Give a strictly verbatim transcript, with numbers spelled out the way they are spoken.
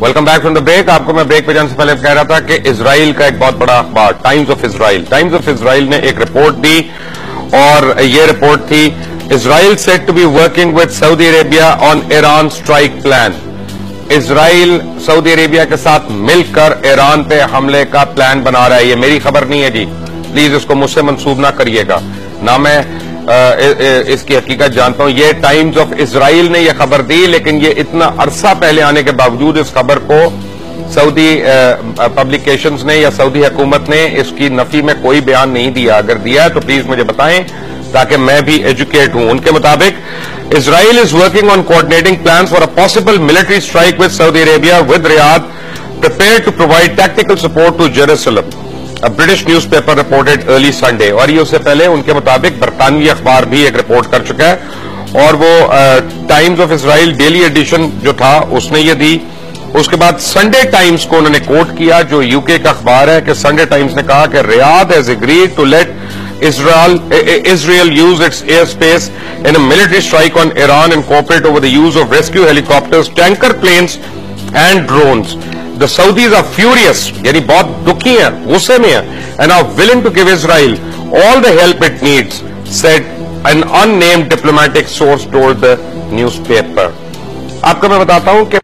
Welcome back from the break. आपको मैं break पे जाने से पहले कह रहा था कि इजराइल का एक बहुत बड़ा अखबार Times of Israel Times of Israel ने एक रिपोर्ट दी और ये रिपोर्ट थी Israel said to be working with Saudi Arabia on Iran strike plan. Israel Saudi Arabia के साथ मिलकर ईरान पे हमले का प्लान बना रहा है। ये मेरी खबर नहीं है जी, प्लीज इसको मुझसे मंसूब ना करिएगा, ना मैं आ, इसकी हकीकत जानता हूं। ये टाइम्स ऑफ इजराइल ने यह खबर दी, लेकिन ये इतना अरसा पहले आने के बावजूद इस खबर को सऊदी पब्लिकेशंस ने या सऊदी हुकूमत ने इसकी नफी में कोई बयान नहीं दिया। अगर दिया है तो प्लीज मुझे बताएं ताकि मैं भी एजुकेट हूं। उनके मुताबिक Israel is working on coordinating plans for a possible military strike with Saudi Arabia with Riyadh prepare to provide tactical support to Jerusalem. A British newspaper reported early Sunday। और ये उससे पहले उनके मुताबिक बरतानवी अखबार भी एक रिपोर्ट कर चुका है और वो Times of Israel daily edition जो था उसने ये दी। उसके बाद संडे टाइम्स को उन्होंने कोट किया जो यूके का अखबार है कि संडे टाइम्स ने कहा कि Riyadh has agreed to let Israel, Israel use its airspace in a military strike on Iran and cooperate over the use of rescue helicopters, tanker planes and drones. The Saudis are furious, यानी बहुत दुखी हैं, गुस्से में हैं, and are willing to give Israel all the help it needs, said an unnamed diplomatic source told the newspaper. आपको मैं बताता हूं कि